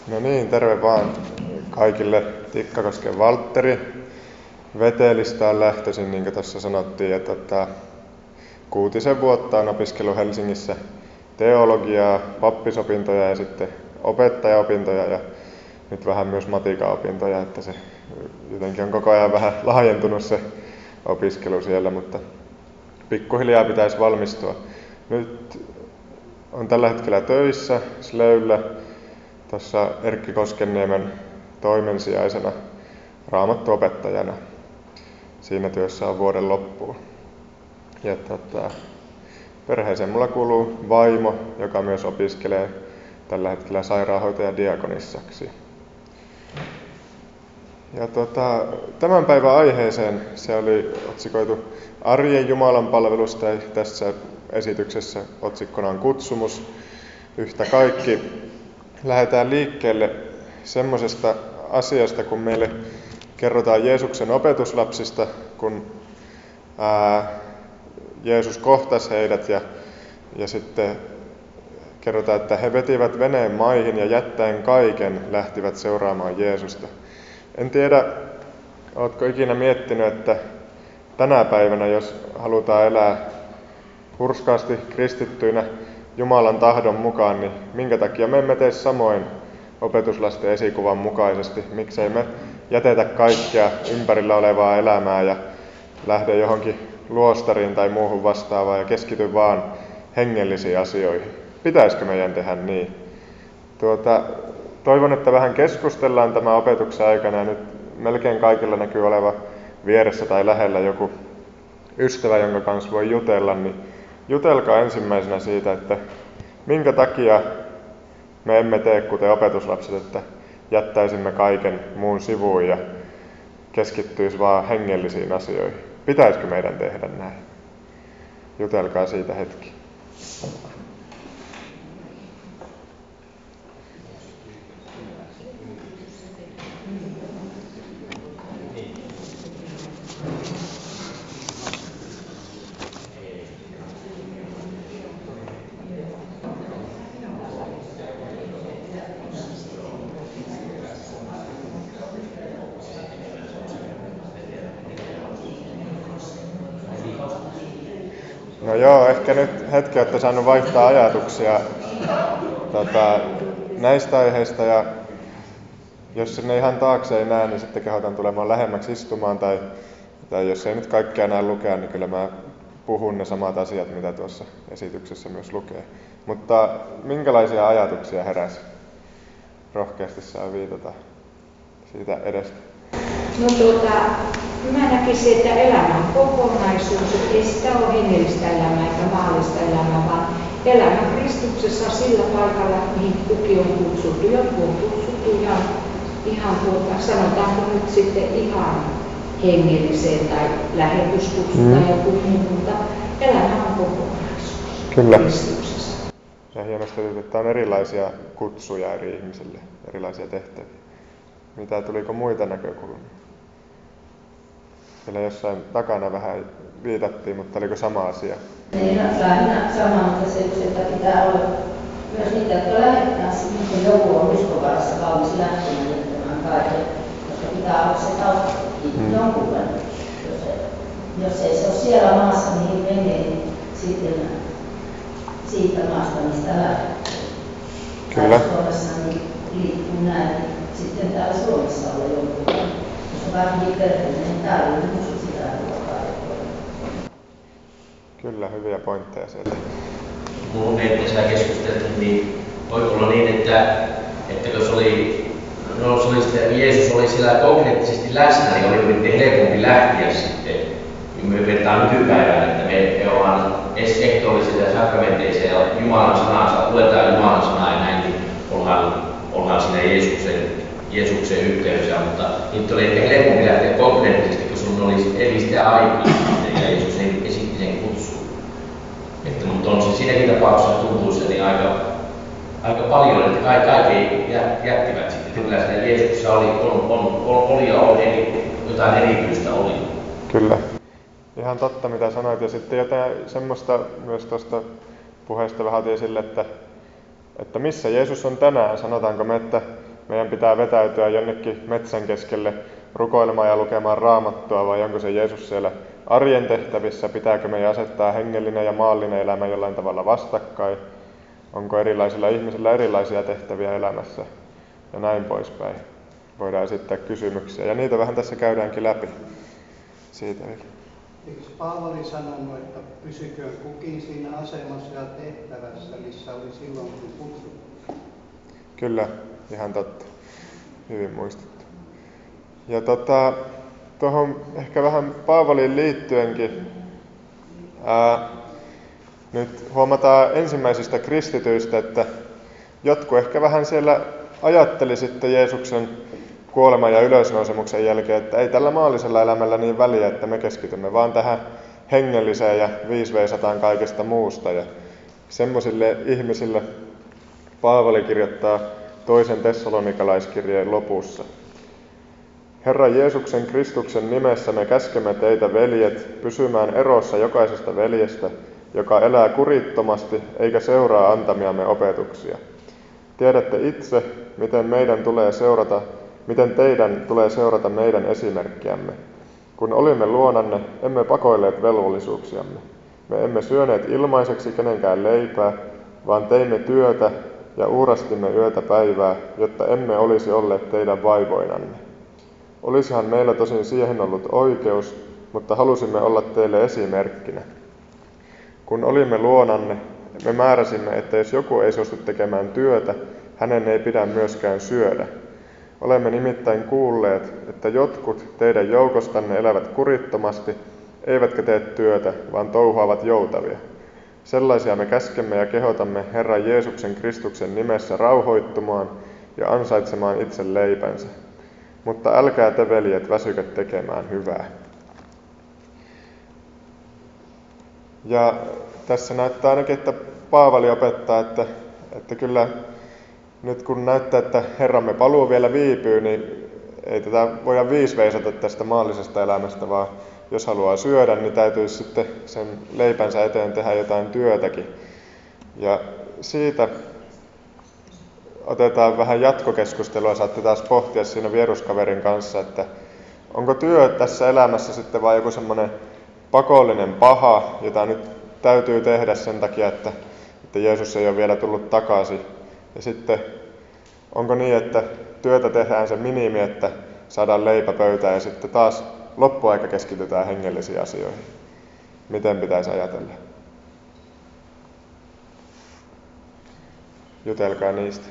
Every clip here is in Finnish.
No niin, terve vaan kaikille. Tikkakosken Valtteri. Vetelistä on lähtöisin, niin kuin tuossa sanottiin, että 6 vuotta on opiskellut Helsingissä teologiaa, pappisopintoja ja sitten opettajaopintoja ja nyt vähän myös matikaopintoja, että se jotenkin on koko ajan vähän laajentunut se opiskelu siellä, mutta pikkuhiljaa pitäisi valmistua. Nyt on tällä hetkellä töissä Slöyllä tuossa Erkki Koskenniemen toimensijaisena raamattuopettajana. Siinä työssä on vuoden loppuun. Ja perheeseen mulla kuuluu vaimo, joka myös opiskelee tällä hetkellä sairaanhoitajadiakonissaksi. Ja tämän päivän aiheeseen se oli otsikoitu Arjen Jumalan palvelus, tai tässä esityksessä otsikkona on kutsumus. Yhtä kaikki lähdetään liikkeelle semmoisesta asiasta, kun meille kerrotaan Jeesuksen opetuslapsista, kun Jeesus kohtasi heidät ja sitten kerrotaan, että he vetivät veneen maihin ja jättäen kaiken lähtivät seuraamaan Jeesusta. En tiedä, oletko ikinä miettinyt, että tänä päivänä, jos halutaan elää hurskaasti kristittyinä Jumalan tahdon mukaan, niin minkä takia me emme tee samoin opetuslasten esikuvan mukaisesti? Miksei me jätetä kaikkea ympärillä olevaa elämää ja lähde johonkin luostariin tai muuhun vastaavaan ja keskity vaan hengellisiin asioihin? Pitäisikö meidän tehdä niin? Toivon, että vähän keskustellaan tämän opetuksen aikana ja nyt melkein kaikilla näkyy oleva vieressä tai lähellä joku ystävä, jonka kanssa voi jutella, niin jutelkaa ensimmäisenä siitä, että minkä takia me emme tee kuten opetuslapset, että jättäisimme kaiken muun sivuun ja keskittyisi vaan hengellisiin asioihin. Pitäisikö meidän tehdä näin? Jutelkaa siitä hetki. No joo, ehkä nyt hetki olette saanut vaihtaa ajatuksia näistä aiheista ja jos sinne ihan taakse ei näe, niin sitten kehotan tulemaan lähemmäksi istumaan tai jos ei nyt kaikkea näe lukea, niin kyllä mä puhun ne samat asiat, mitä tuossa esityksessä myös lukee. Mutta minkälaisia ajatuksia heräsi? Rohkeasti saa viitata siitä edestä. No mä näkisin, että elämä on kokonaisuus, ei sitä ole hengellistä elämää eikä maallista elämää, vaan elämä Kristuksessa sillä paikalla, mihin kukin on kutsuttu. Jotkut on kutsuttu ihan sanotaanko nyt sitten ihan hengelliseen tai lähetyskutsu tai joku muu, mutta elämä on kokonaisuus. Kyllä. Kristuksessa. Ja hienosti, että on erilaisia kutsuja eri ihmisille, erilaisia tehtäviä. Tuliko muita näkökulmia? Siellä jossain takana vähän viitattiin, mutta oliko sama asia? Niin, lähinnä sama, mutta se, että pitää olla myös niitä, jotka lähettää sitten, joku on uskovarassa valmis lähtemään jättämään kaiken, koska pitää olla se taustakin jonkun verran. Jos ei se ole siellä maassa, mihin menee, niin sitten siitä maasta, mistä lähtee. Kyllä. Tai Suomessa niin liikkuu näin, niin sitten täällä Suomessa olla jonkun verran. Jos on vähän niin perheellinen, niin täällä on sitä ruokaa. Kyllä, hyviä pointteja sieltä. Mun mielestä keskusteltiin, niin voi olla niin, että jos Jeesus oli siellä konkreettisesti läsnä, niin oli helpompi lähteä sitten. Me vertaan nykypäivään, että me ollaan ehtoollisilla ja sakramenteisia ja Jumalan sanaa, luetaan Jumalan sanaa ja näin, niin ollaan siinä Jeesuksen yhteydessä, mutta nyt oli ehkä helpompi lähteä konkreettisesti, kun sun oli sitä aikaa ja Jeesus esitti sen kutsun. Mutta on se siinäkin tapauksessa tuntuu se niin aika paljon, että kaikki jättivät sitten. Kyllä siinä Jeesuksessa oli ja oli jotain erityistä oli. Kyllä. Ihan totta mitä sanoit ja sitten jotain semmoista myös tuosta puheesta vähän esille, että missä Jeesus on tänään. Sanotaanko me, että meidän pitää vetäytyä jonnekin metsän keskelle rukoilemaan ja lukemaan Raamattua, vai onko se Jeesus siellä arjen tehtävissä? Pitääkö meidän asettaa hengellinen ja maallinen elämä jollain tavalla vastakkain? Onko erilaisilla ihmisillä erilaisia tehtäviä elämässä? Ja näin poispäin. Voidaan esittää kysymyksiä, ja niitä vähän tässä käydäänkin läpi. Siitä vielä. Eikö Paavali sanonut, että pysyköön kukin siinä asemassa ja tehtävässä, missä oli silloin, kun kutsuttu? Kyllä, ihan totta. Hyvin muistettu. Ja tuohon ehkä vähän Paavaliin liittyenkin, nyt huomataan ensimmäisistä kristityistä, että jotkut ehkä vähän siellä ajatteli sitten Jeesuksen kuoleman ja ylösnousemuksen jälkeen, että ei tällä maallisella elämällä niin väliä, että me keskitymme vaan tähän hengelliseen ja viisveisataan kaikesta muusta. Ja semmoisille ihmisille Paavali kirjoittaa 2. Tessalonikalaiskirjeen lopussa. Herran Jeesuksen Kristuksen nimessä me käskemme teitä, veljet, pysymään erossa jokaisesta veljestä, joka elää kurittomasti eikä seuraa antamiamme opetuksia. Tiedätte itse, miten teidän tulee seurata meidän esimerkkiämme. Kun olimme luonanne, emme pakoilleet velvollisuuksiamme. Me emme syöneet ilmaiseksi kenenkään leipää, vaan teimme työtä ja uurastimme yötä päivää, jotta emme olisi olleet teidän vaivoinanne. Olisihan meillä tosin siihen ollut oikeus, mutta halusimme olla teille esimerkkinä. Kun olimme luonanne, me määräsimme, että jos joku ei suostu tekemään työtä, hänen ei pidä myöskään syödä. Olemme nimittäin kuulleet, että jotkut teidän joukostanne elävät kurittomasti, eivätkä tee työtä, vaan touhuavat joutavia. Sellaisia me käskemme ja kehotamme Herran Jeesuksen Kristuksen nimessä rauhoittumaan ja ansaitsemaan itse leipänsä. Mutta älkää te, veljet, väsykö tekemään hyvää. Ja tässä näyttää ainakin, että Paavali opettaa, että kyllä nyt kun näyttää, että Herramme paluu vielä viipyy, niin ei tätä voida viisveisata tästä maallisesta elämästä, vaan jos haluaa syödä, niin täytyisi sitten sen leipänsä eteen tehdä jotain työtäkin. Ja siitä otetaan vähän jatkokeskustelua, saatte taas pohtia siinä vieruskaverin kanssa, että onko työ tässä elämässä sitten vain joku semmoinen pakollinen paha, jota nyt täytyy tehdä sen takia, että Jeesus ei ole vielä tullut takaisin. Ja sitten onko niin, että työtä tehdään se minimi, että saadaan leipä pöytään ja sitten taas loppuaika keskitytään hengellisiin asioihin. Miten pitäisi ajatella? Jutelkaa niistä.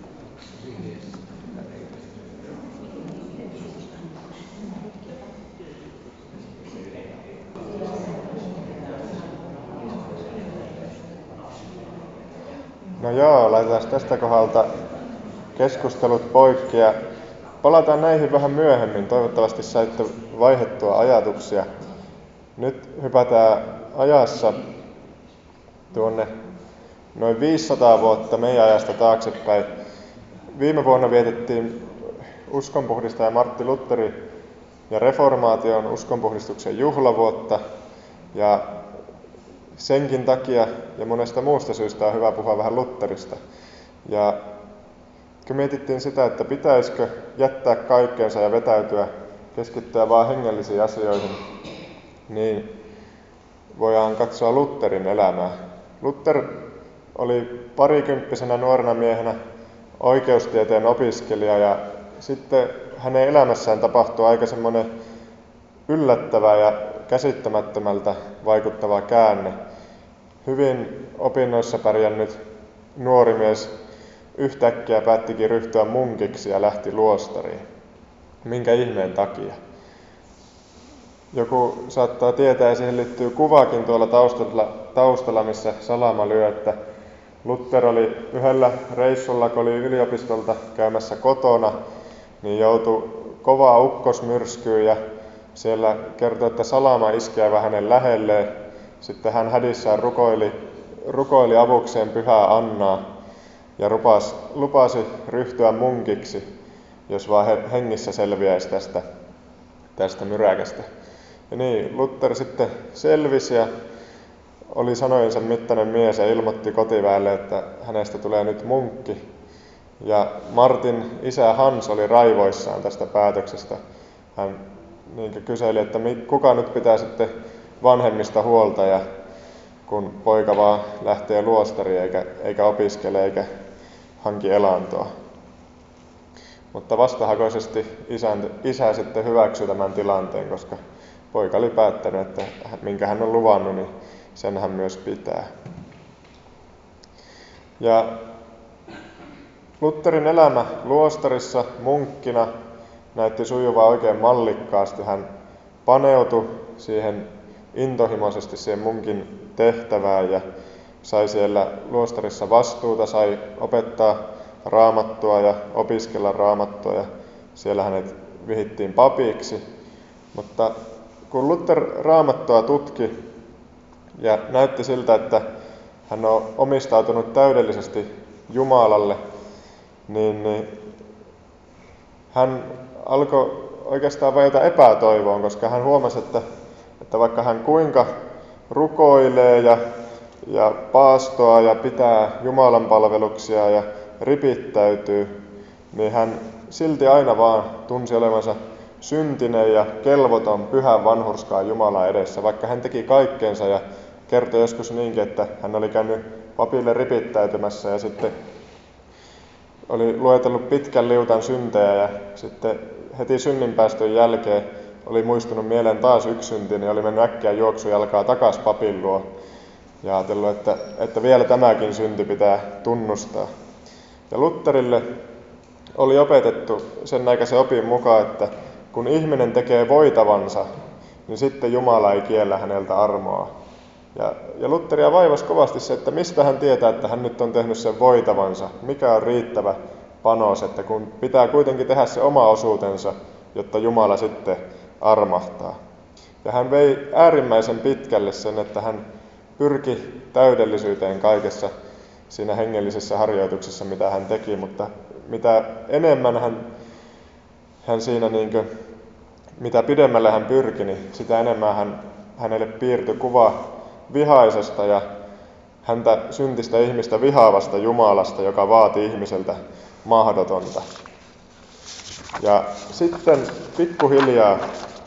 No joo, laitetaan tästä kohdalta keskustelut poikki ja palataan näihin vähän myöhemmin. Toivottavasti saitte vaihdettua ajatuksia. Nyt hypätään ajassa tuonne noin 500 vuotta meidän ajasta taaksepäin. Viime vuonna vietettiin uskonpuhdistaja Martti Lutherin ja reformaation uskonpuhdistuksen juhlavuotta. Ja senkin takia ja monesta muusta syystä on hyvä puhua vähän Lutherista. Ja kun mietittiin sitä, että pitäisikö jättää kaikkeensa ja vetäytyä, keskittyä vaan hengellisiin asioihin, niin voidaan katsoa Lutherin elämää. Luther oli parikymppisenä nuorena miehenä oikeustieteen opiskelija ja sitten hänen elämässään tapahtui aika semmoinen yllättävä ja käsittämättömältä vaikuttava käänne. Hyvin opinnoissa pärjännyt nuori mies yhtäkkiä päättikin ryhtyä munkiksi ja lähti luostariin. Minkä ihmeen takia? Joku saattaa tietää ja siihen liittyy kuvakin tuolla taustalla, missä salama lyö, että Luther oli yhdellä reissulla, kun oli yliopistolta käymässä kotona, niin joutui kovaa ukkosmyrskyyn ja siellä kertoi, että salama iskeä hänen lähelleen. Sitten hän hädissään rukoili avukseen Pyhää Annaa ja lupasi ryhtyä munkiksi, jos vaan hengissä selviäisi tästä myräkästä. Ja niin, Luther sitten selvisi ja oli sanojensa mittainen mies ja ilmoitti kotiväelle, että hänestä tulee nyt munkki. Ja Martin isä Hans oli raivoissaan tästä päätöksestä. Hän niin kyseli, että kuka nyt pitää sitten vanhemmista huolta, ja kun poika vaan lähtee luostariin eikä opiskele eikä hanki elantoa. Mutta vastahakoisesti isä sitten hyväksyi tämän tilanteen, koska poika oli päättänyt, että minkä hän on luvannut, niin sen hän myös pitää. Ja Lutherin elämä luostarissa munkkina näytti sujuvaa oikein mallikkaasti. Hän paneutui siihen intohimoisesti siihen munkin tehtävään ja sai siellä luostarissa vastuuta, sai opettaa raamattua ja opiskella raamattua, ja siellä hänet vihittiin papiksi. Mutta kun Luther raamattua tutki ja näytti siltä, että hän on omistautunut täydellisesti Jumalalle, niin hän alkoi oikeastaan vajota epätoivoon, koska hän huomasi, että vaikka hän kuinka rukoilee ja paastoa ja pitää Jumalan palveluksia ja ripittäytyy, niin hän silti aina vaan tunsi olevansa syntinen ja kelvoton pyhän vanhurskaan Jumalan edessä, vaikka hän teki kaikkeensa ja kertoi joskus niinkin, että hän oli käynyt papille ripittäytymässä ja sitten oli luetellut pitkän liutan syntejä ja sitten heti synninpäästön jälkeen oli muistunut mieleen taas yksi synti, niin oli mennyt äkkiä juoksujalkaa takaisin papin luo ja ajatellut, että vielä tämäkin synti pitää tunnustaa. Ja Lutherille oli opetettu sen aikaisen opin mukaan, että kun ihminen tekee voitavansa, niin sitten Jumala ei kiellä häneltä armoa. Ja Lutheria vaivasi kovasti se, että mistä hän tietää, että hän nyt on tehnyt sen voitavansa, mikä on riittävä panos, että kun pitää kuitenkin tehdä se oma osuutensa, jotta Jumala sitten armahtaa. Ja hän vei äärimmäisen pitkälle sen, että hän pyrki täydellisyyteen kaikessa siinä hengellisessä harjoituksessa, mitä hän teki, mutta mitä enemmän hän siinä mitä pidemmälle hän pyrki, niin sitä enemmän hänelle piirtyi kuva vihaisesta ja häntä syntistä ihmistä vihaavasta Jumalasta, joka vaati ihmiseltä mahdotonta. Ja sitten pikkuhiljaa,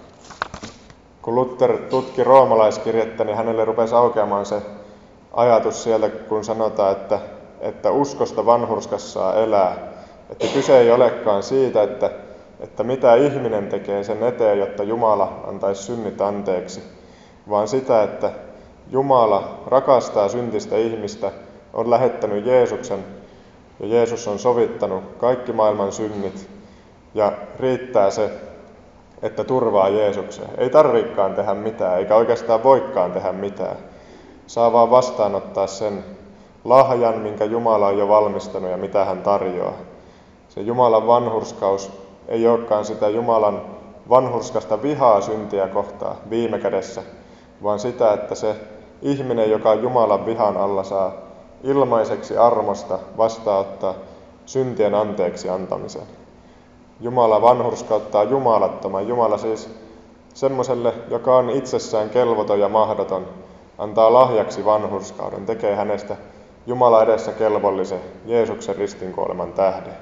kun Luther tutki roomalaiskirjettä, niin hänelle rupesi aukeamaan se ajatus sieltä, kun sanotaan, että uskosta vanhurskassa saa elää. Että kyse ei olekaan siitä, että mitä ihminen tekee sen eteen, jotta Jumala antaisi synnit anteeksi, vaan sitä, että Jumala rakastaa syntistä ihmistä, on lähettänyt Jeesuksen ja Jeesus on sovittanut kaikki maailman synnit ja riittää se, että turvaa Jeesuksen. Ei tarvikaan tehdä mitään, eikä oikeastaan voikaan tehdä mitään. Saa vaan vastaanottaa sen lahjan, minkä Jumala on jo valmistanut ja mitä hän tarjoaa. Se Jumalan vanhurskaus ei olekaan sitä Jumalan vanhurskasta vihaa syntiä kohtaan viime kädessä, vaan sitä, että se ihminen, joka on Jumalan vihan alla, saa ilmaiseksi armosta vastaanottaa syntien anteeksi antamisen. Jumala vanhurskauttaa jumalattoman. Jumala siis semmoiselle, joka on itsessään kelvoton ja mahdoton, antaa lahjaksi vanhurskauden, tekee hänestä Jumala edessä kelvollisen Jeesuksen ristinkuoleman tähden.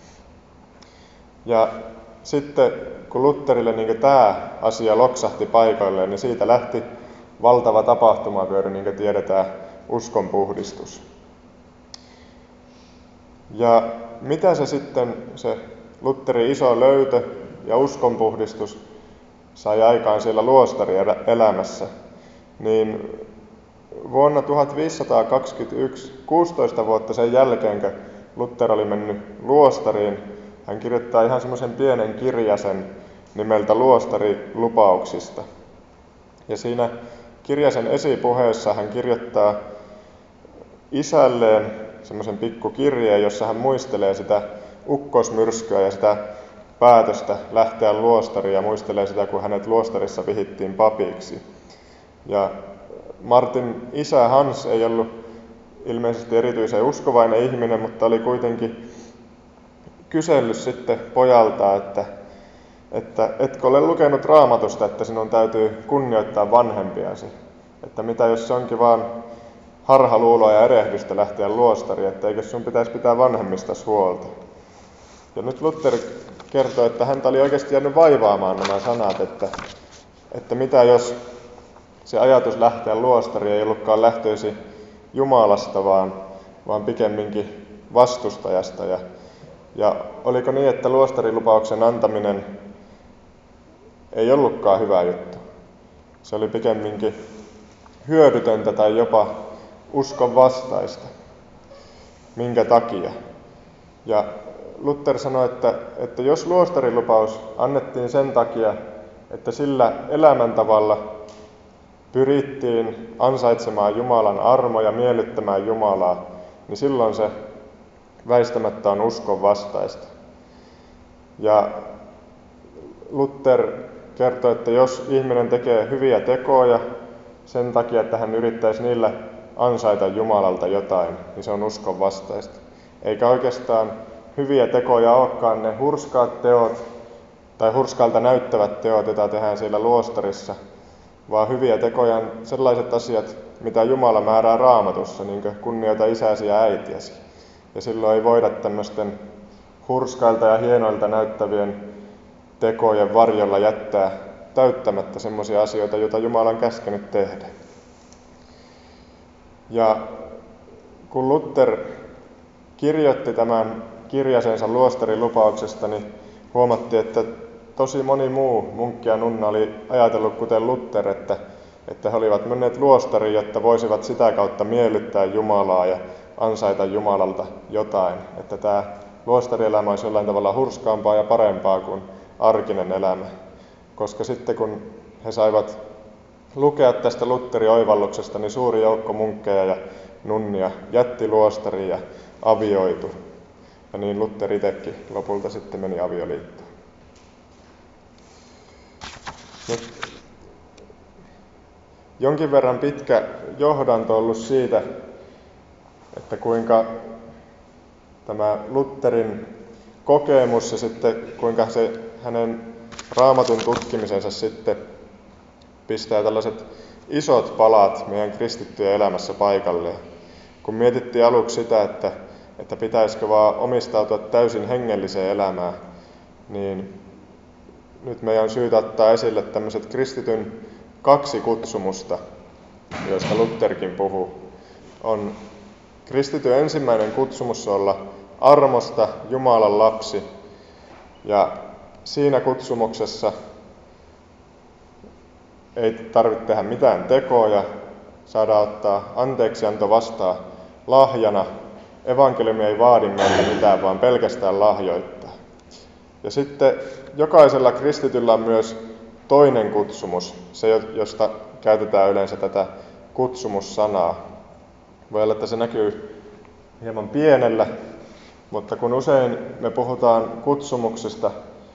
Ja sitten kun Lutherille tämä asia loksahti paikoilleen, niin siitä lähti valtava tapahtumavyöry, niin kuin tiedetään, uskonpuhdistus. Ja mitä se sitten, se Lutherin iso löytö ja uskonpuhdistus sai aikaan siellä luostarielämässä, niin vuonna 1521, 16 vuotta sen jälkeen, kun Luther oli mennyt luostariin, hän kirjoittaa ihan semmoisen pienen kirjasen nimeltä Luostarilupauksista. Ja siinä kirjasen esipuheessa hän kirjoittaa isälleen semmoisen pikkukirjeen, jossa hän muistelee sitä ukkosmyrskyä ja sitä päätöstä lähteä luostariin ja muistelee sitä, kun hänet luostarissa vihittiin papiksi. Ja Martin isä Hans ei ollut ilmeisesti erityisen uskovainen ihminen, mutta oli kuitenkin kysellyt sitten pojalta, että etkö ole lukenut Raamatusta, että sinun täytyy kunnioittaa vanhempiasi. Että mitä jos se onkin vaan harhaluuloa ja erehdystä lähteä luostariin, että eikö sun pitäisi pitää vanhemmistasi huolta. Ja nyt Luther kertoo, että häntä oli oikeasti jäänyt vaivaamaan nämä sanat, että mitä jos se ajatus lähteä luostariin ei ollutkaan lähtöisi Jumalasta, vaan pikemminkin vastustajasta. Ja oliko niin, että luostarilupauksen antaminen ei ollutkaan hyvä juttu? Se oli pikemminkin hyödytöntä tai jopa uskon vastaista. Minkä takia? Ja Luther sanoi, että jos luostarilupaus annettiin sen takia, että sillä elämäntavalla pyrittiin ansaitsemaan Jumalan armo ja miellyttämään Jumalaa, niin silloin se väistämättä on uskon vastaista. Ja Luther kertoi, että jos ihminen tekee hyviä tekoja sen takia, että hän yrittäisi niillä ansaita Jumalalta jotain, niin se on uskon vastaista. Eikä oikeastaan hyviä tekoja olekaan ne hurskaat teot tai hurskaalta näyttävät teot, joita tehdään siellä luostarissa, vaan hyviä tekoja on sellaiset asiat, mitä Jumala määrää Raamatussa, niin kuin kunnioita isäsi ja äitiäsi. Ja silloin ei voida tämmöisten hurskailta ja hienoilta näyttävien tekojen varjolla jättää täyttämättä semmoisia asioita, joita Jumala on käskenyt tehdä. Ja kun Luther kirjoitti tämän kirjasensa luostarilupauksesta, niin huomattiin, että tosi moni muu munkki ja nunna oli ajatellut kuten Luther, että he olivat menneet luostariin, jotta voisivat sitä kautta miellyttää Jumalaa ja ansaita Jumalalta jotain. Että tämä luostarielämä olisi jollain tavalla hurskaampaa ja parempaa kuin arkinen elämä. Koska sitten kun he saivat lukea tästä Lutherin oivalluksesta, niin suuri joukko munkkeja ja nunnia jätti luostariin ja avioitu. Ja niin Luther itsekin lopulta sitten meni avioliittoon. Nyt jonkin verran pitkä johdanto on ollut siitä, että kuinka tämä Lutherin kokemus ja sitten kuinka se hänen Raamatun tutkimisensa sitten pistää tällaiset isot palat meidän kristittyjen elämässä paikalleen. Kun mietittiin aluksi sitä, että pitäisikö vaan omistautua täysin hengelliseen elämään, niin nyt meidän on syytä ottaa esille tämmöiset kristityn 2 kutsumusta, joista Lutherkin puhuu. On kristityn ensimmäinen kutsumus olla armosta Jumalan lapsi, ja siinä kutsumuksessa ei tarvitse tehdä mitään tekoja, saadaan ottaa anteeksianto vastaan lahjana. Evankeliumi ei vaadi meiltä mitään, vaan pelkästään lahjoittaa. Ja sitten jokaisella kristityllä on myös toinen kutsumus, se josta käytetään yleensä tätä kutsumussanaa. Voi olla, että se näkyy hieman pienellä, mutta kun usein me puhutaan kutsumuksista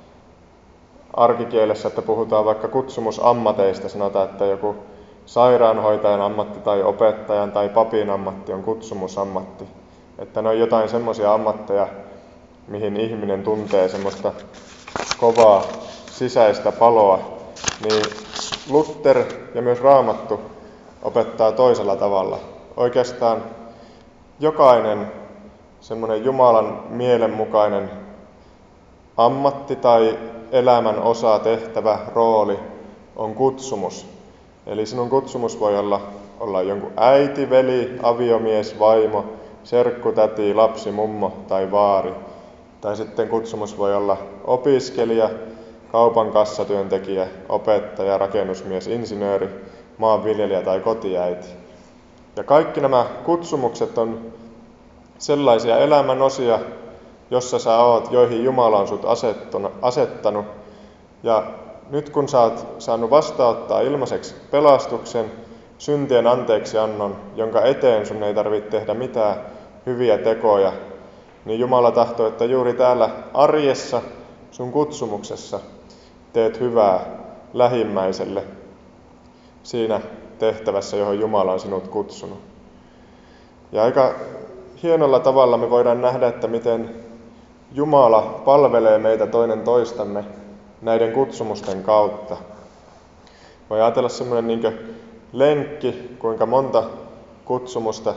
arkikielessä, että puhutaan vaikka kutsumusammateista, sanotaan, että joku sairaanhoitajan ammatti tai opettajan tai papin ammatti on kutsumusammatti. Että ne on jotain semmoisia ammatteja, mihin ihminen tuntee semmoista kovaa sisäistä paloa, niin Luther ja myös Raamattu opettaa toisella tavalla. Oikeastaan jokainen semmoinen Jumalan mielenmukainen ammatti tai elämän osa, tehtävä, rooli on kutsumus. Eli sinun kutsumus voi olla jonkun äiti, veli, aviomies, vaimo, serkku, täti, lapsi, mummo tai vaari. Tai sitten kutsumus voi olla opiskelija, kaupan kassatyöntekijä, opettaja, rakennusmies, insinööri, maanviljelijä tai kotiäiti. Ja kaikki nämä kutsumukset on sellaisia elämän osia, jossa sä oot, joihin Jumala on sut asettanut. Ja nyt kun sä oot saanut vastaanottaa ilmaiseksi pelastuksen, syntien anteeksiannon, jonka eteen sun ei tarvitse tehdä mitään hyviä tekoja, niin Jumala tahtoo, että juuri täällä arjessa, sun kutsumuksessa, teet hyvää lähimmäiselle siinä tehtävässä, johon Jumala on sinut kutsunut. Ja aika hienolla tavalla me voidaan nähdä, että miten Jumala palvelee meitä toinen toistamme näiden kutsumusten kautta. Voi ajatella semmoinen niin lenkki, kuinka monta kutsumusta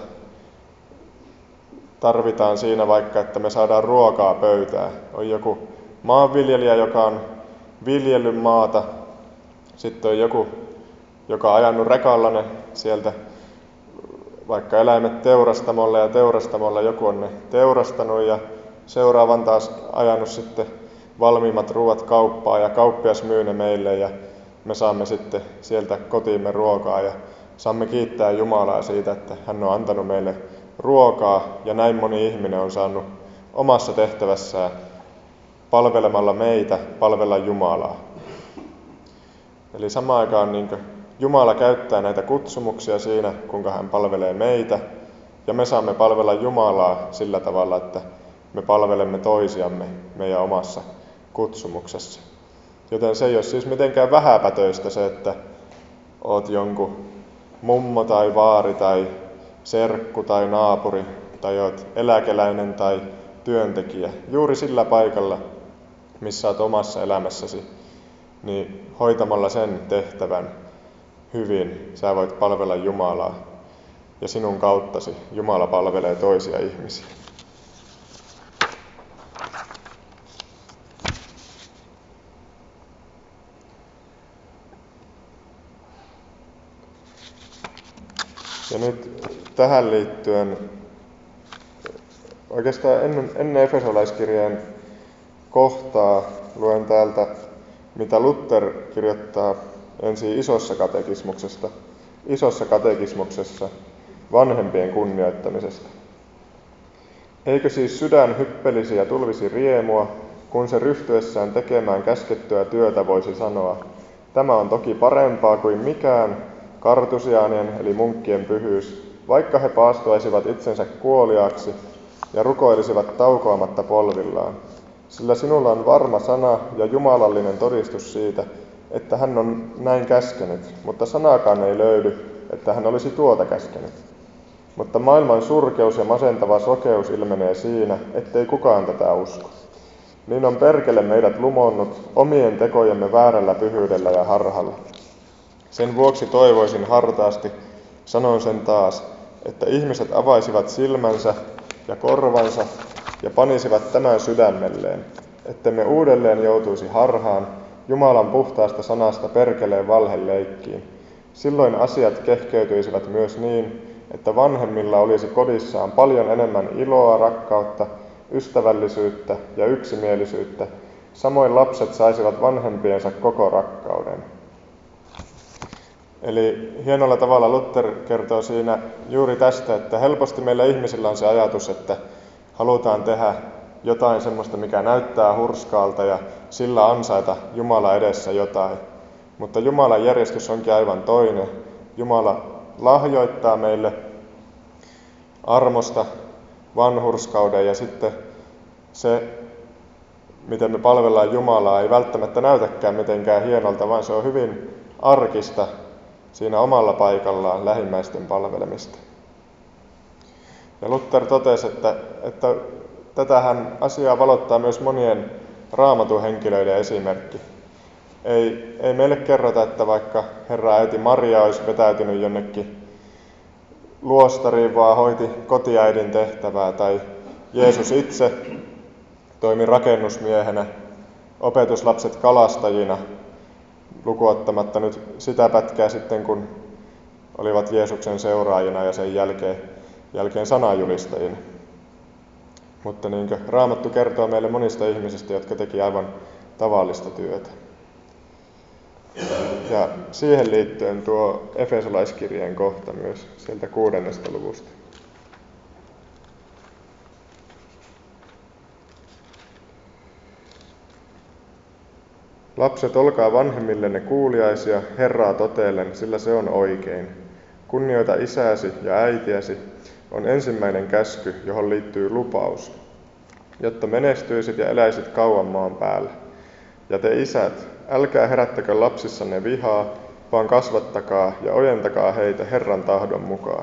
tarvitaan siinä vaikka, että me saadaan ruokaa pöytään. On joku maanviljelijä, joka on viljellyt maata. Sitten on joku, joka on ajanut rekalla ne sieltä vaikka eläimet teurastamolle ja teurastamolla joku on ne teurastanut ja seuraavan taas ajanut sitten valmiimmat ruuat kauppaan ja kauppias myy ne meille ja me saamme sitten sieltä kotiimme ruokaa ja saamme kiittää Jumalaa siitä, että hän on antanut meille ruokaa ja näin moni ihminen on saanut omassa tehtävässään palvelemalla meitä palvella Jumalaa. Eli samaan aikaan niin Jumala käyttää näitä kutsumuksia siinä, kuinka hän palvelee meitä ja me saamme palvella Jumalaa sillä tavalla, että me palvelemme toisiamme meidän omassa kutsumuksessa. Joten se ei ole siis mitenkään vähäpätöistä se, että oot jonkun mummo tai vaari tai serkku tai naapuri tai oot eläkeläinen tai työntekijä. Juuri sillä paikalla, missä olet omassa elämässäsi, niin hoitamalla sen tehtävän hyvin sä voit palvella Jumalaa ja sinun kauttasi Jumala palvelee toisia ihmisiä. Ja nyt tähän liittyen, oikeastaan ennen Efesolaiskirjeen kohtaa luen täältä, mitä Luther kirjoittaa ensin isossa katekismuksessa vanhempien kunnioittamisesta. Eikö siis sydän hyppelisi ja tulvisi riemua, kun se ryhtyessään tekemään käskettyä työtä voisi sanoa, tämä on toki parempaa kuin mikään, kartusiaanien eli munkkien pyhyys, vaikka he paastoaisivat itsensä kuoliaaksi ja rukoilisivat taukoamatta polvillaan. Sillä sinulla on varma sana ja jumalallinen todistus siitä, että hän on näin käskenyt, mutta sanaakaan ei löydy, että hän olisi tuota käskenyt. Mutta maailman surkeus ja masentava sokeus ilmenee siinä, ettei kukaan tätä usko. Niin on perkele meidät lumonnut omien tekojemme väärällä pyhyydellä ja harhalla. Sen vuoksi toivoisin hartaasti, sanon sen taas, että ihmiset avaisivat silmänsä ja korvansa ja panisivat tämän sydämelleen, ettemme uudelleen joutuisi harhaan Jumalan puhtaasta sanasta perkeleen valheleikkiin. Silloin asiat kehkeytyisivät myös niin, että vanhemmilla olisi kodissaan paljon enemmän iloa, rakkautta, ystävällisyyttä ja yksimielisyyttä. Samoin lapset saisivat vanhempiensa koko rakkauden. Eli hienolla tavalla Luther kertoo siinä juuri tästä, että helposti meillä ihmisillä on se ajatus, että halutaan tehdä jotain semmoista, mikä näyttää hurskaalta ja sillä ansaita Jumala edessä jotain. Mutta Jumalan järjestys onkin aivan toinen. Jumala lahjoittaa meille armosta vanhurskauden ja sitten se, miten me palvellaan Jumalaa, ei välttämättä näytäkään mitenkään hienolta, vaan se on hyvin arkista siinä omalla paikallaan lähimmäisten palvelemista. Ja Luther totesi, että tätähän asiaa valottaa myös monien Raamatun henkilöiden esimerkki. Ei meille kerrota, että vaikka Herra äiti Maria olisi vetäytynyt jonnekin luostariin, vaan hoiti kotiäidin tehtävää, tai Jeesus itse toimi rakennusmiehenä, opetuslapset kalastajina, lukuottamatta nyt sitä pätkää sitten, kun olivat Jeesuksen seuraajina ja sen jälkeen sananjulistajina. Mutta niin kuin Raamattu kertoo meille monista ihmisistä, jotka teki aivan tavallista työtä. Ja siihen liittyen tuo Efesolaiskirjeen kohta myös sieltä 6. luvusta. Lapset, olkaa vanhemmillenne kuuliaisia Herraa totellen, sillä se on oikein. Kunnioita isääsi ja äitiäsi on ensimmäinen käsky, johon liittyy lupaus, jotta menestyisit ja eläisit kauan maan päällä. Ja te isät, älkää herättäkö lapsissanne vihaa, vaan kasvattakaa ja ojentakaa heitä Herran tahdon mukaan.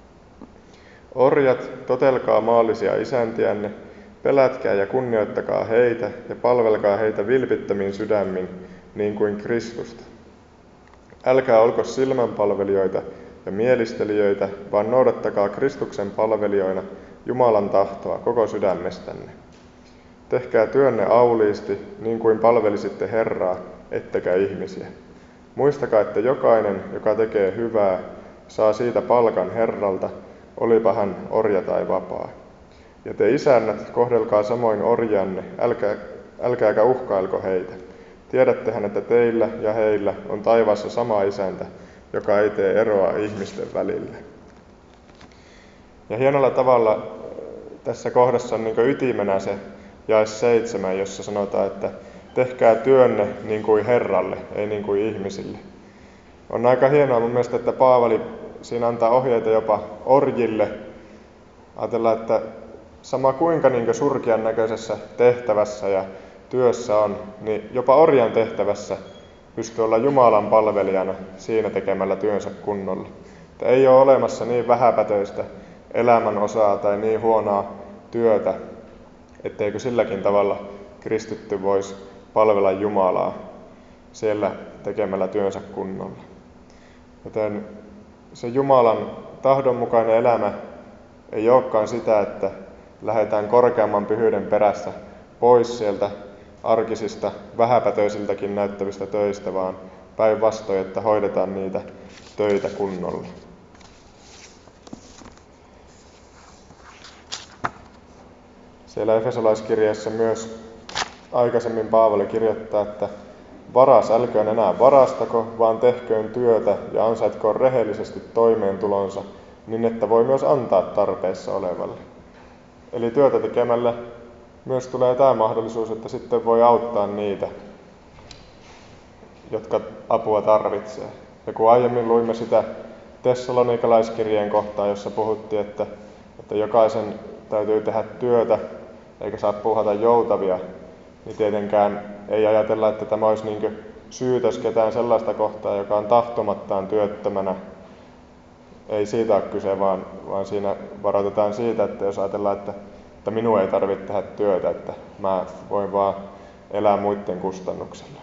Orjat, totelkaa maallisia isäntiänne, pelätkää ja kunnioittakaa heitä ja palvelkaa heitä vilpittömin sydämin, niin kuin Kristusta. Älkää olko silmänpalvelijoita ja mielistelijöitä, vaan noudattakaa Kristuksen palvelijoina Jumalan tahtoa koko sydämestänne. Tehkää työnne auliisti, niin kuin palvelisitte Herraa, ettekä ihmisiä. Muistakaa, että jokainen, joka tekee hyvää, saa siitä palkan Herralta, olipa hän orja tai vapaa. Ja te isännät, kohdelkaa samoin orjanne, älkääkä uhkailko heitä. Tiedättehän, että teillä ja heillä on taivaassa sama isäntä, joka ei tee eroa ihmisten välillä. Ja hienolla tavalla tässä kohdassa on niin kuin ytimenä se jae 7, jossa sanotaan, että tehkää työnne niin kuin Herralle, ei niin kuin ihmisille. On aika hienoa mun mielestä, että Paavali siinä antaa ohjeita jopa orjille. Ajatellaan, että sama kuinka niin surkean näköisessä tehtävässä ja työssä on, niin jopa orjan tehtävässä pystyy olla Jumalan palvelijana siinä tekemällä työnsä kunnolla. Että ei ole olemassa niin vähäpätöistä elämän osaa tai niin huonoa työtä, etteikö silläkin tavalla kristitty voisi palvella Jumalaa siellä tekemällä työnsä kunnolla. Joten se Jumalan tahdonmukainen elämä ei olekaan sitä, että lähdetään korkeamman pyhyyden perässä pois sieltä arkisista, vähäpätöisiltäkin näyttävistä töistä, vaan päinvastoin, että hoidetaan niitä töitä kunnolla. Siellä Efesolaiskirjeessä myös aikaisemmin Paavali kirjoittaa, että varas älköön enää varastako, vaan tehköön työtä ja ansaitkoon rehellisesti toimeentulonsa, niin että voi myös antaa tarpeessa olevalle. Eli työtä tekemällä myös tulee tämä mahdollisuus, että sitten voi auttaa niitä, jotka apua tarvitsee. Ja kun aiemmin luimme sitä Tessalonikalaiskirjeen kohtaa, jossa puhuttiin, että jokaisen täytyy tehdä työtä eikä saa puuhata joutavia, niin tietenkään ei ajatella, että tämä olisi niin syytös ketään sellaista kohtaa, joka on tahtomattaan työttömänä. Ei siitä ole kyse, vaan siinä varoitetaan siitä, että jos ajatellaan, että minun ei tarvitse tehdä työtä, että mä voin vaan elää muiden kustannuksella.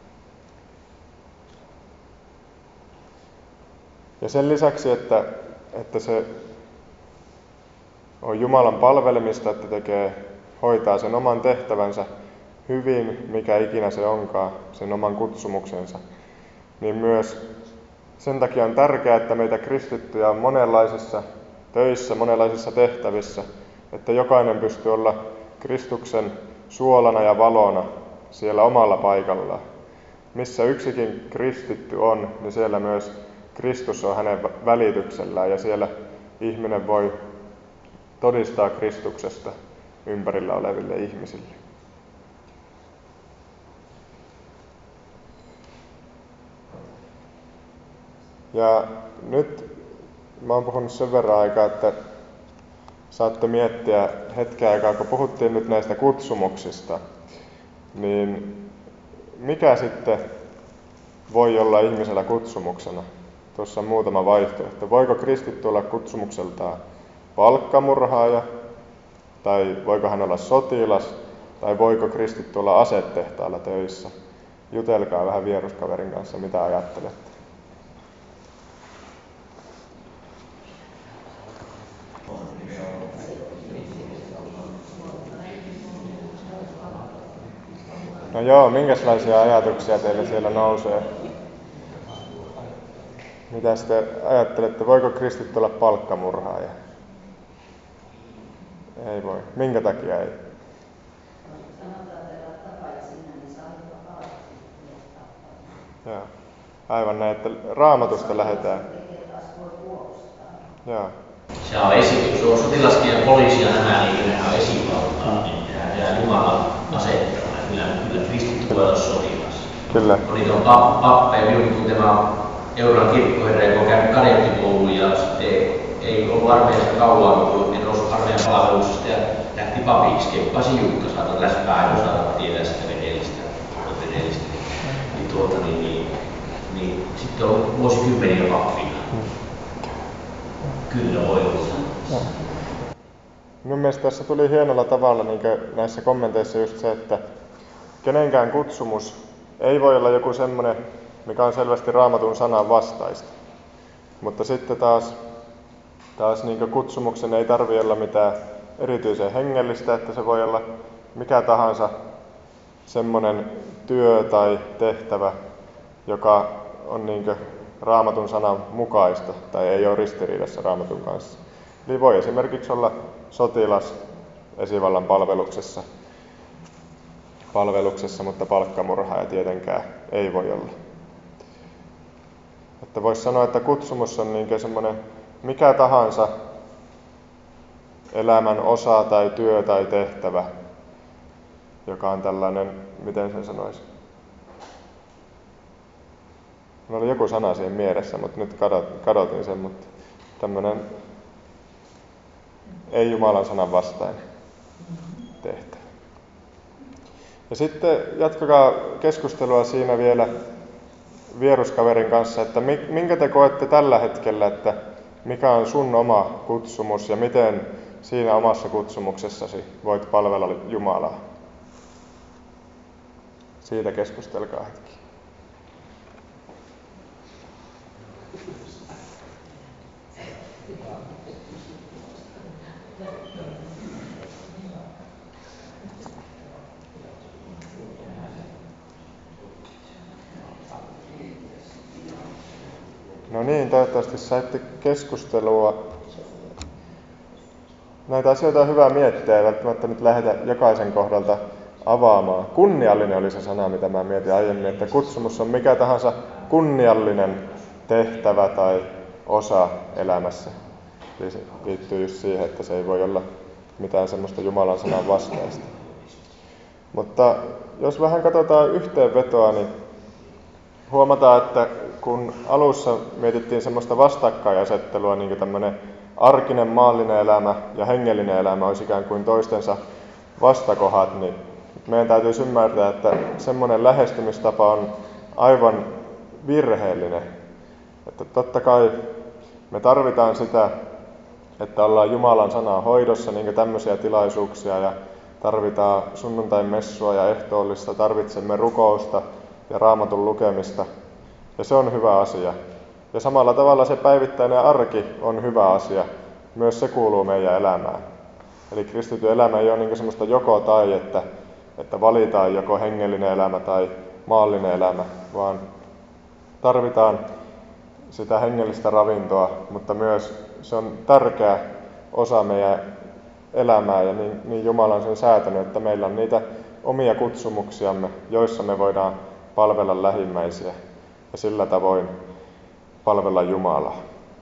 Ja sen lisäksi, että se on Jumalan palvelemista, että hoitaa sen oman tehtävänsä hyvin, mikä ikinä se onkaan, sen oman kutsumuksensa, niin myös sen takia on tärkeää, että meitä kristittyjä on monenlaisissa töissä, monenlaisissa tehtävissä, että jokainen pystyy olla Kristuksen suolana ja valona siellä omalla paikallaan. Missä yksikin kristitty on, niin siellä myös Kristus on hänen välityksellään ja siellä ihminen voi todistaa Kristuksesta ympärillä oleville ihmisille. Ja nyt mä oon puhunut sen verran aikaa, että saatte miettiä hetken aikaa, kun puhuttiin nyt näistä kutsumuksista, niin mikä sitten voi olla ihmisellä kutsumuksena? Tuossa on muutama vaihtoehto. Voiko kristitty olla kutsumukseltaan palkkamurhaaja, tai voiko hän olla sotilas, tai voiko kristitty olla asetehtaalla töissä? Jutelkaa vähän vieruskaverin kanssa, mitä ajattelette. No joo, minkälaisia ajatuksia teille siellä nousee? Mitä te ajattelette, voiko kristitty olla palkkamurhaaja? Ei voi. Minkä takia ei? Joo. Aivan näin, että Raamatusta lähdetään. Joo. Se on esitys. On sotilaskin ja poliisi ja nämä, niin nehän on esivaltaa. Ja Jumalan asettamana. Kyllä kristitty voi olla sotilas. Kyllä. Niitä on pappeja, minun tuntema Euroopan kirkkoherra, joka on käynyt kadettikouluun ja sitten ei ollut armeijassa kauan, kun en noussut armeijan palveluksesta ja lähti papiksi. Keppasi Jukka, saatan läspää ja saatan tietää sitä vedellistä. Niin sitten on vuosikymmeniä pappina. Kyllä voi olla. Minun mielestä tässä tuli hienolla tavalla niin näissä kommenteissa just se, että kenenkään kutsumus ei voi olla joku semmoinen, mikä on selvästi Raamatun sanan vastaista. Mutta sitten taas niin kutsumuksen ei tarvitse olla mitään erityisen hengellistä, että se voi olla mikä tahansa semmoinen työ tai tehtävä, joka on niin Raamatun sanan mukaista tai ei ole ristiriidassa Raamatun kanssa. Eli voi esimerkiksi olla sotilas esivallan palveluksessa, mutta palkkamurhaaja tietenkään ei voi olla. Että voisi sanoa, että kutsumus on niin semmoinen mikä tahansa elämän osa tai työ tai tehtävä, joka on tällainen, miten sen sanoisi? Minulla oli joku sana siihen mielessä, mutta nyt kadotin sen, mutta tämmöinen ei Jumalan sanan vastainen tehtävä. Ja sitten jatkakaa keskustelua siinä vielä vieruskaverin kanssa, että minkä te koette tällä hetkellä, että mikä on sun oma kutsumus ja miten siinä omassa kutsumuksessasi voit palvella Jumalaa. Siitä keskustelkaa hetki. No niin, toivottavasti saitte keskustelua. Näitä asioita on hyvä miettiä, ei välttämättä nyt lähdetä jokaisen kohdalta avaamaan. Kunniallinen oli se sana, mitä mä mietin aiemmin, että kutsumus on mikä tahansa kunniallinen tehtävä tai osa elämässä. Eli se liittyy just siihen, että se ei voi olla mitään semmoista Jumalan sanan vastaista. Mutta jos vähän katsotaan yhteenvetoa, niin huomataan, että kun alussa mietittiin semmoista vastakkainasettelua, niin kuin tämmöinen arkinen maallinen elämä ja hengellinen elämä olisi ikään kuin toistensa vastakohdat, niin meidän täytyisi ymmärtää, että semmoinen lähestymistapa on aivan virheellinen. Että totta kai me tarvitaan sitä, että ollaan Jumalan sanaa hoidossa, niin kuin tämmöisiä tilaisuuksia, ja tarvitaan sunnuntain messua ja ehtoollista, tarvitsemme rukousta ja Raamatun lukemista, ja se on hyvä asia. Ja samalla tavalla se päivittäinen arki on hyvä asia, myös se kuuluu meidän elämään. Eli kristityn elämä ei ole niin semmoista joko tai, että valitaan joko hengellinen elämä tai maallinen elämä, vaan tarvitaan sitä hengellistä ravintoa, mutta myös se on tärkeä osa meidän elämää ja niin Jumala on sen säätänyt, että meillä on niitä omia kutsumuksiamme, joissa me voidaan palvella lähimmäisiä ja sillä tavoin palvella Jumalaa.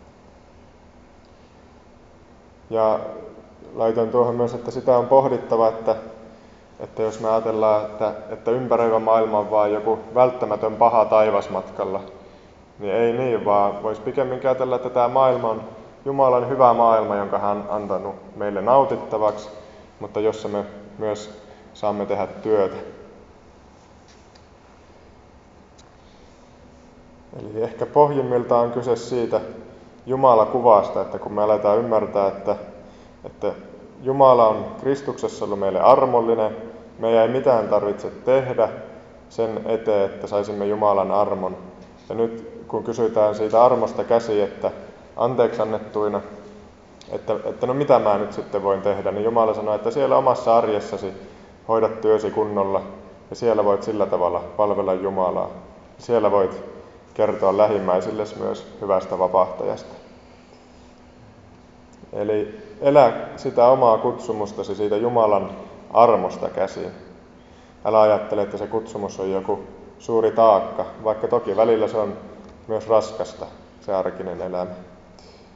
Ja laitoin tuohon myös, että sitä on pohdittava, että jos me ajatellaan, että ympäröivä maailma on vain joku välttämätön paha taivasmatkalla, niin ei niin, vaan voisi pikemminkin ajatella, että tämä maailma on Jumalan hyvä maailma, jonka hän on antanut meille nautittavaksi, mutta jossa me myös saamme tehdä työtä. Eli ehkä pohjimmiltaan on kyse siitä Jumala-kuvasta, että kun me aletaan ymmärtää, että Jumala on Kristuksessa ollut meille armollinen, meidän ei mitään tarvitse tehdä sen eteen, että saisimme Jumalan armon. Ja nyt kun kysytään siitä armosta käsi, että anteeksi annettuina, että no mitä mä nyt sitten voin tehdä, niin Jumala sanoo, että siellä omassa arjessasi hoidat työsi kunnolla ja siellä voit sillä tavalla palvella Jumalaa. Siellä voit kertoa lähimmäisillesi myös hyvästä vapahtajasta. Eli elä sitä omaa kutsumustasi siitä Jumalan armosta käsin. Älä ajattele, että se kutsumus on joku suuri taakka, vaikka toki välillä se on myös raskasta, se arkinen elämä.